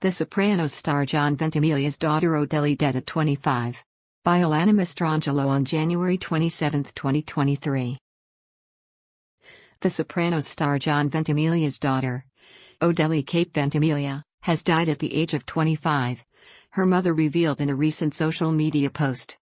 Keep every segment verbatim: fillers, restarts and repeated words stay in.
The Sopranos star John Ventimiglia's daughter Odelli dead at twenty-five. By Alana Mastrangelo on January twenty-seventh, twenty twenty-three. The Sopranos star John Ventimiglia's daughter, Odelli Cape Ventimiglia, has died at the age of twenty-five, her mother revealed in a recent social media post.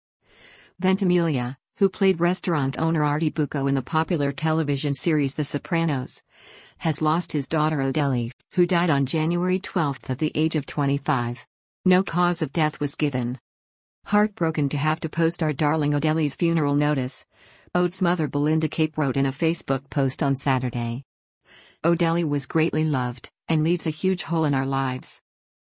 Ventimiglia, who played restaurant owner Artie Bucco in the popular television series The Sopranos, has lost his daughter Odelli, who died on January twelfth at the age of twenty-five. No cause of death was given. Heartbroken to have to post our darling Odelli's funeral notice, Ode's mother Belinda Cape wrote in a Facebook post on Saturday. Odelli was greatly loved, and leaves a huge hole in our lives.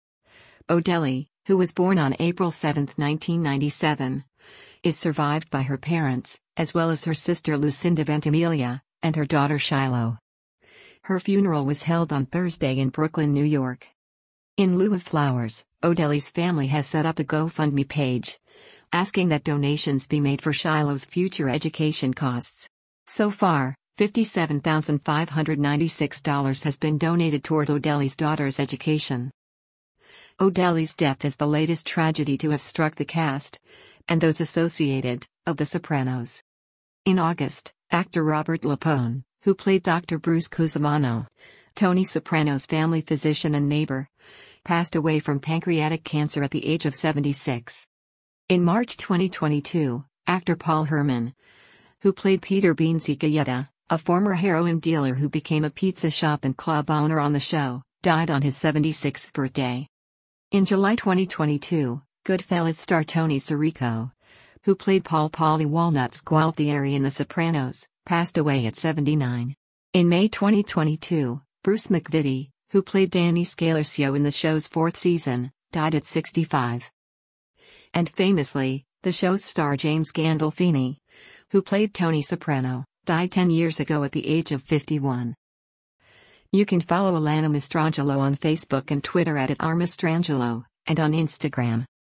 Odelli, who was born on April seventh, nineteen ninety-seven, is survived by her parents, as well as her sister Lucinda Ventimiglia, and her daughter Shiloh. Her funeral was held on Thursday in Brooklyn, New York. In lieu of flowers, Odelli's family has set up a GoFundMe page, asking that donations be made for Shiloh's future education costs. So far, fifty-seven thousand five hundred ninety-six dollars has been donated toward Odelli's daughter's education. Odelli's death is the latest tragedy to have struck the cast, and those associated, of The Sopranos. In August, actor Robert Lapone, who played Doctor Bruce Cusimano, Tony Soprano's family physician and neighbor, passed away from pancreatic cancer at the age of seventy-six. In March twenty twenty-two, actor Paul Herman, who played Peter Beansy Galletta, a former heroin dealer who became a pizza shop and club owner on the show, died on his seventy-sixth birthday. In July twenty twenty-two, Goodfellas star Tony Sirico, who played Paul Paulie Walnuts Gualtieri in The Sopranos, passed away at seventy-nine. In May twenty twenty-two, Bruce McVitie, who played Danny Scalesio in the show's fourth season, died at sixty-five. And famously, the show's star James Gandolfini, who played Tony Soprano, died ten years ago at the age of fifty-one. You can follow Alana Mastrangelo on Facebook and Twitter at, at r mastrangelo, and on Instagram